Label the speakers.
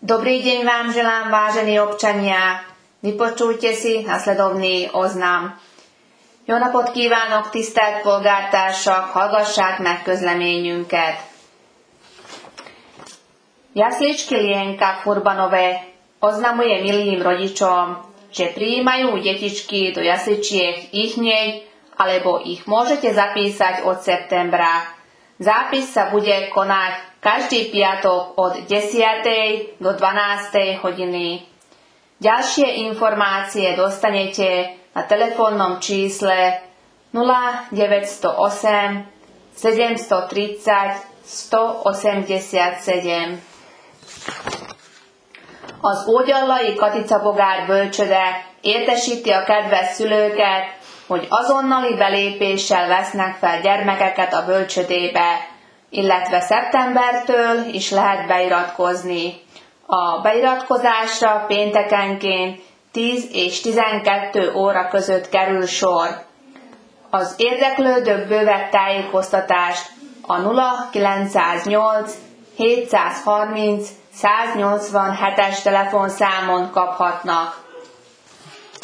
Speaker 1: Dobrý deň vám želám, vážení občania. Vypočujte si nasledovný oznam. Jó napot kívánok, tisztelt polgártársak, hallgassák meg közleményünket. Jasličky Lienka Furbanové oznamuje milým rodičom, že prijímajú detičky do jasličiek ihneď, alebo ich môžete zapísať od septembra. Zápis sa bude konať každý piatok od 10. do 12. hodiny. Ďalšie informácie dostanete na telefónnom čísle 0908 730 187. Az Ógyallai Katica Bogár bölcsőde értesíti a kedves szülőket, hogy azonnali belépéssel vesznek fel gyermekeket a bölcsődébe, illetve szeptembertől is lehet beiratkozni. A beiratkozásra péntekenként 10 és 12 óra között kerül sor. Az érdeklődők bővebb tájékoztatást a 0908 730 187-es telefonszámon kaphatnak.